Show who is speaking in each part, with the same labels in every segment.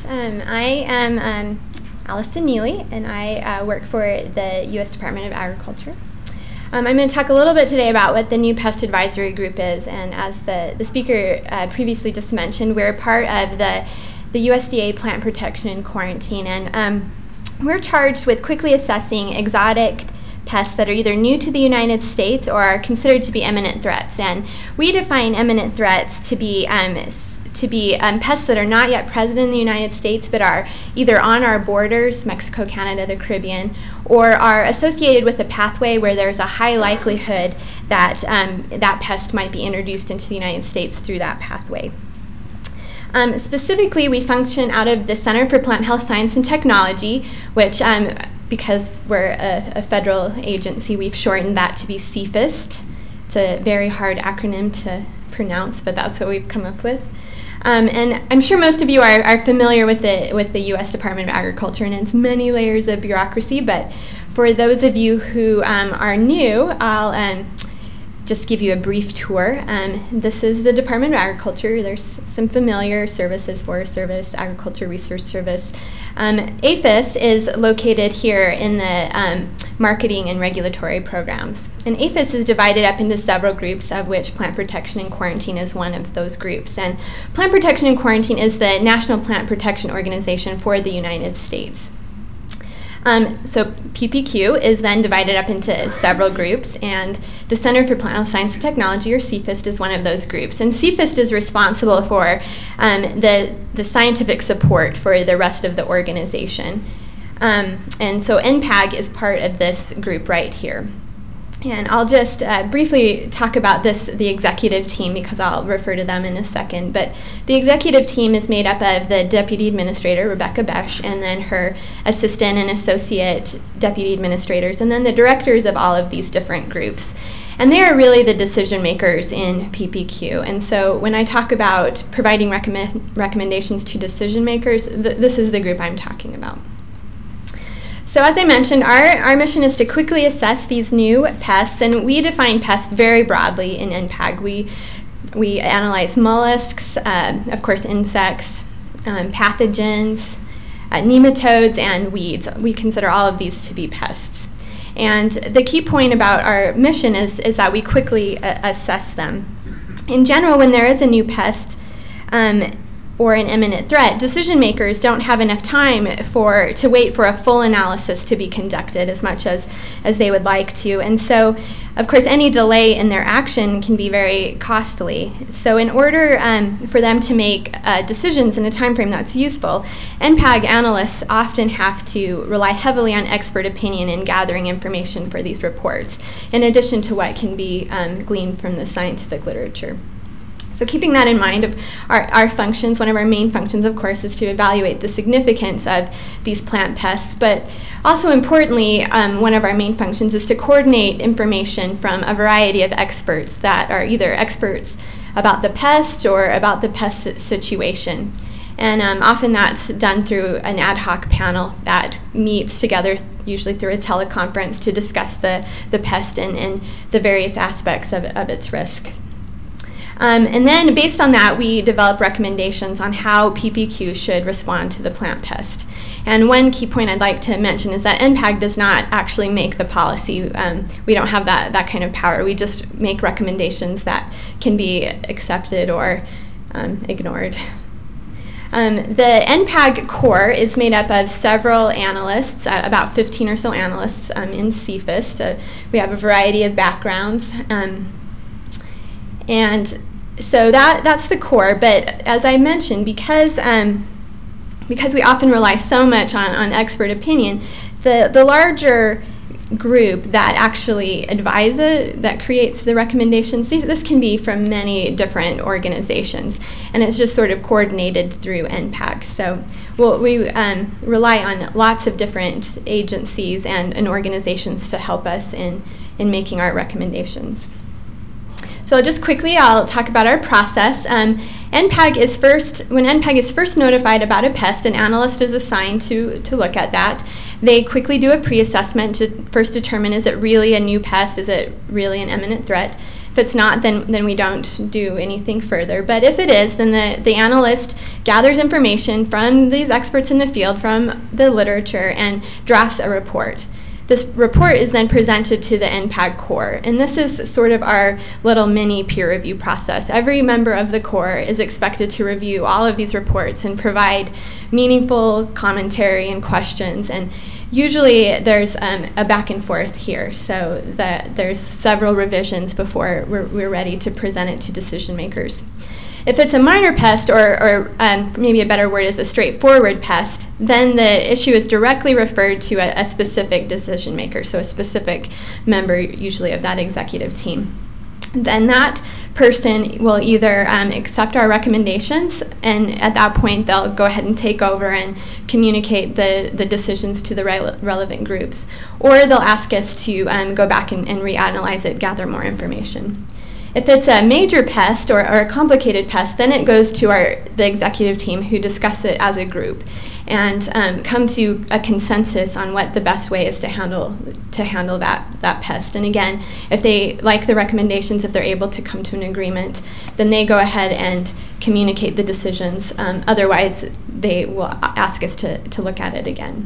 Speaker 1: I am Allison Neely, and I work for the U.S. Department of Agriculture. I'm going to talk a little bit today about what the new Pest Advisory Group is, and as the speaker previously just mentioned, we're part of the USDA Plant Protection and Quarantine, and we're charged with quickly assessing exotic pests that are either new to the United States or are considered to be imminent threats. And we define imminent threats to be pests that are not yet present in the United States but are either on our borders, Mexico, Canada, the Caribbean, or are associated with a pathway where there's a high likelihood that that pest might be introduced into the United States through that pathway. Specifically, we function out of the Center for Plant Health Science and Technology, which because we're a federal agency, we've shortened that to be CFIST. It's a very hard acronym to pronounce, but that's what we've come up with. And I'm sure most of you are familiar with the U.S. Department of Agriculture and its many layers of bureaucracy, but for those of you who are new, I'll just give you a brief tour. This is the Department of Agriculture. There's some familiar services: Forest Service, Agriculture Research Service. APHIS is located here in the marketing and regulatory programs. And APHIS is divided up into several groups, of which Plant Protection and Quarantine is one of those groups. And Plant Protection and Quarantine is the National Plant Protection Organization for the United States. So PPQ is then divided up into several groups, and the Center for Plant Health Science and Technology, or CFIST, is one of those groups. And CFIST is responsible for the scientific support for the rest of the organization. And so NPAG is part of this group right here. And I'll just briefly talk about the executive team, because I'll refer to them in a second. But the executive team is made up of the Deputy Administrator, Rebecca Besch, and then her assistant and associate deputy administrators, and then the directors of all of these different groups. And they are really the decision makers in PPQ. And so when I talk about providing recommendations to decision makers, this is the group I'm talking about. So as I mentioned, our mission is to quickly assess these new pests, and we define pests very broadly in NPAG. We analyze mollusks, of course insects, pathogens, nematodes, and weeds. We consider all of these to be pests. And the key point about our mission is that we quickly assess them. In general, when there is a new pest, or an imminent threat, decision makers don't have enough time to wait for a full analysis to be conducted as much as they would like to. And so, of course, any delay in their action can be very costly. So in order for them to make decisions in a time frame that's useful, NPAG analysts often have to rely heavily on expert opinion in gathering information for these reports, in addition to what can be gleaned from the scientific literature. So keeping that in mind, of our functions, one of our main functions, of course, is to evaluate the significance of these plant pests, but also importantly, one of our main functions is to coordinate information from a variety of experts that are either experts about the pest or about the pest situation. And often that's done through an ad hoc panel that meets together, usually through a teleconference, to discuss the pest and the various aspects of its risk. And then based on that, we develop recommendations on how PPQ should respond to the plant pest. And one key point I'd like to mention is that NPAG does not actually make the policy. We don't have that kind of power. We just make recommendations that can be accepted or ignored. The NPAG core is made up of several analysts, about 15 or so analysts in CFIST. We have a variety of backgrounds. And so that's the core, but as I mentioned, because we often rely so much on expert opinion, the larger group that actually advises, that creates the recommendations, this can be from many different organizations, and it's just sort of coordinated through NPAG. So we rely on lots of different agencies and organizations to help us in making our recommendations. So just quickly, I'll talk about our process. When NPAG is first notified about a pest, an analyst is assigned to look at that. They quickly do a pre-assessment to first determine, is it really a new pest? Is it really an imminent threat? If it's not, then we don't do anything further. But if it is, then the analyst gathers information from these experts in the field, from the literature, and drafts a report. This report is then presented to the NPAG core, and this is sort of our little mini peer review process. Every member of the core is expected to review all of these reports and provide meaningful commentary and questions, and usually there's a back and forth here, so that there's several revisions before we're ready to present it to decision makers. If it's a minor pest, or maybe a better word is a straightforward pest, then the issue is directly referred to a specific decision maker, so a specific member usually of that executive team. Then that person will either accept our recommendations, and at that point they'll go ahead and take over and communicate the decisions to the relevant groups, or they'll ask us to go back and reanalyze it, gather more information. If it's a major pest or a complicated pest, then it goes to the executive team, who discuss it as a group and come to a consensus on what the best way is to handle that pest. And again, if they like the recommendations, if they're able to come to an agreement, then they go ahead and communicate the decisions. Otherwise, they will ask us to look at it again.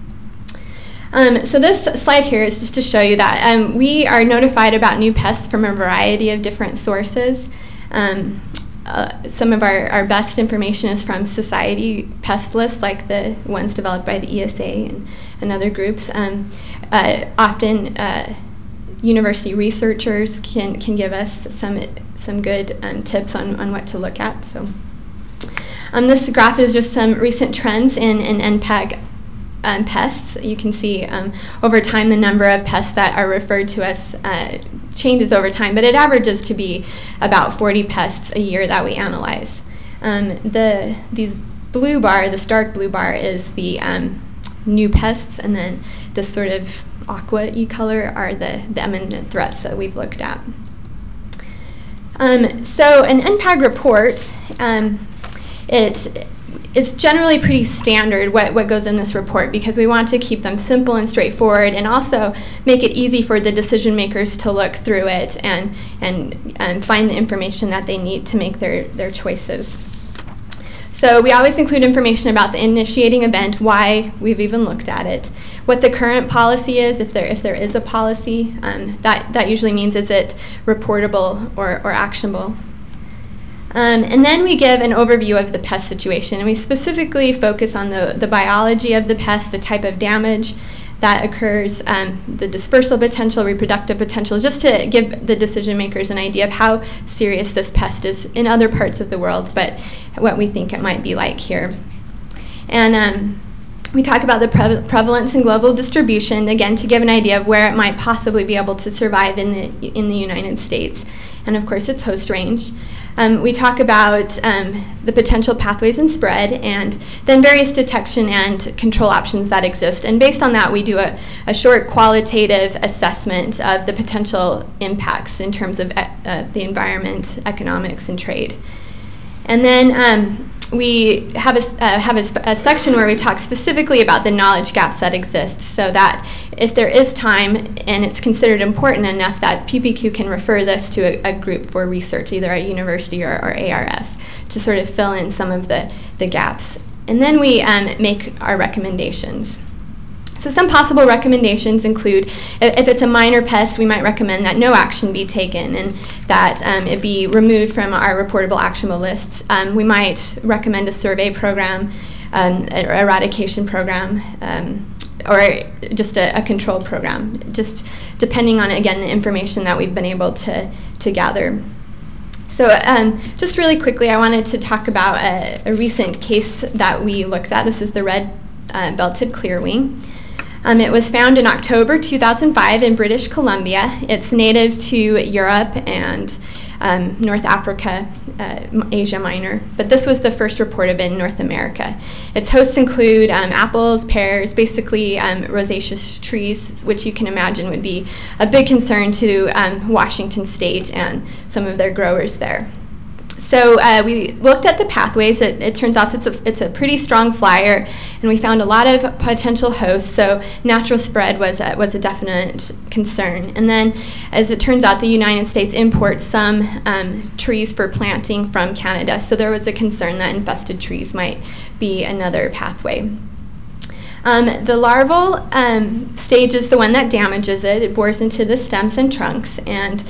Speaker 1: So this slide here is just to show you that we are notified about new pests from a variety of different sources. Some of our best information is from society pest lists, like the ones developed by the ESA and other groups. Often university researchers can give us some good tips on what to look at. So this graph is just some recent trends in NPAG pests. You can see over time the number of pests that are referred to us changes over time, but it averages to be about 40 pests a year that we analyze. These blue bar, this dark blue bar, is the new pests, and then this sort of aqua-y color are the imminent threats that we've looked at. So an NPAG report, it's generally pretty standard what goes in this report, because we want to keep them simple and straightforward, and also make it easy for the decision makers to look through it and find the information that they need to make their choices. So we always include information about the initiating event, why we've even looked at it, what the current policy is, if there is a policy. That usually means, is it reportable or actionable. And then we give an overview of the pest situation, and we specifically focus on the biology of the pest, the type of damage that occurs, the dispersal potential, reproductive potential, just to give the decision makers an idea of how serious this pest is in other parts of the world, but what we think it might be like here. And we talk about the prevalence and global distribution, again, to give an idea of where it might possibly be able to survive in the United States, and of course its host range. We talk about the potential pathways and spread, and then various detection and control options that exist. And based on that, we do a short qualitative assessment of the potential impacts in terms of the environment, economics, and trade. And then we have a section where we talk specifically about the knowledge gaps that exist, so that if there is time and it's considered important enough, that PPQ can refer this to a group for research, either at university or ARS, to sort of fill in some of the gaps. And then we make our recommendations. So some possible recommendations include, if it's a minor pest, we might recommend that no action be taken and that it be removed from our reportable actionable lists. We might recommend a survey program, an eradication program, or just a control program, just depending on, again, the information that we've been able to gather. So just really quickly, I wanted to talk about a recent case that we looked at. This is the red-belted clearwing. It was found in October 2005 in British Columbia. It's native to Europe and North Africa, Asia Minor, but this was the first report of it in North America. Its hosts include apples, pears, basically rosaceous trees, which you can imagine would be a big concern to Washington State and some of their growers there. So we looked at the pathways. It turns out it's a pretty strong flyer, and we found a lot of potential hosts. So natural spread was a definite concern. And then, as it turns out, the United States imports some trees for planting from Canada. So there was a concern that infested trees might be another pathway. The larval stage is the one that damages it. It bores into the stems and trunks, and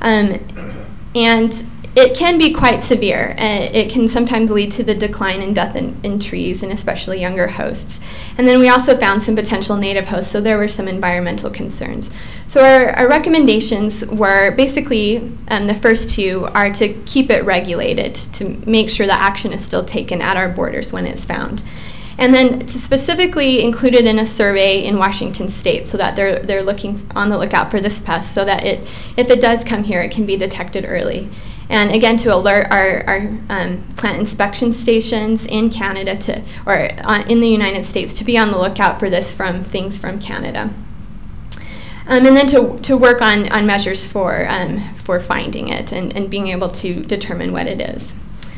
Speaker 1: it can be quite severe. It can sometimes lead to the decline and death in trees, and especially younger hosts. And then we also found some potential native hosts, so there were some environmental concerns. So our recommendations were basically, the first two are to keep it regulated, to make sure that action is still taken at our borders when it's found. And then to specifically include it in a survey in Washington State, so that they're looking on the lookout for this pest, so that if it does come here, it can be detected early. And again, to alert our plant inspection stations in Canada in the United States to be on the lookout for this from things from Canada. And then to work on measures for finding it and being able to determine what it is.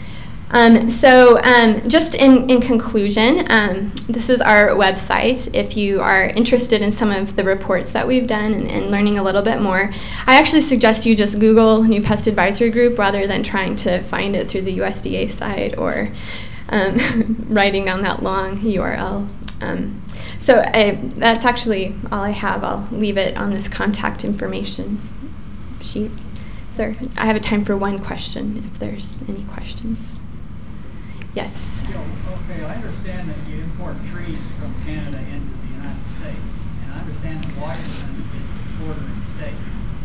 Speaker 1: Just in conclusion, this is our website. If you are interested in some of the reports that we've done and learning a little bit more, I actually suggest you just Google New Pest Advisory Group rather than trying to find it through the USDA site or writing down that long URL. That's actually all I have. I'll leave it on this contact information sheet. I have a time for one question if there's any questions. Yes.
Speaker 2: Okay, I understand that you import trees from Canada into the United States, and I understand that Washington is the bordering state.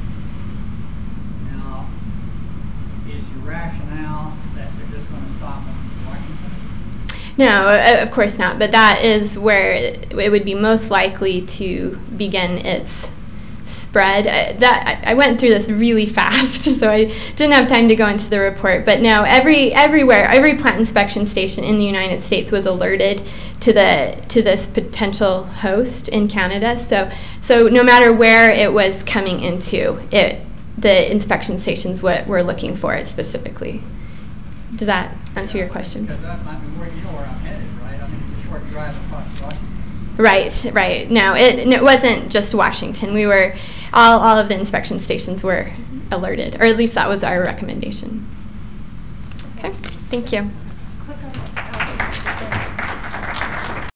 Speaker 2: Now, is your rationale that they're just going to stop in Washington?
Speaker 1: No, of course not, but that is where it would be most likely to begin its spread. I went through this really fast, so I didn't have time to go into the report. But no, every plant inspection station in the United States was alerted to this potential host in Canada. So no matter where it was coming into, the inspection stations were looking for it specifically. Does that answer your question?
Speaker 2: Because that might be where you know where I'm headed, right? I mean, it's a short drive across Washington.
Speaker 1: Right. No, it wasn't just Washington. We were all of the inspection stations were alerted, or at least that was our recommendation. Okay, thank you.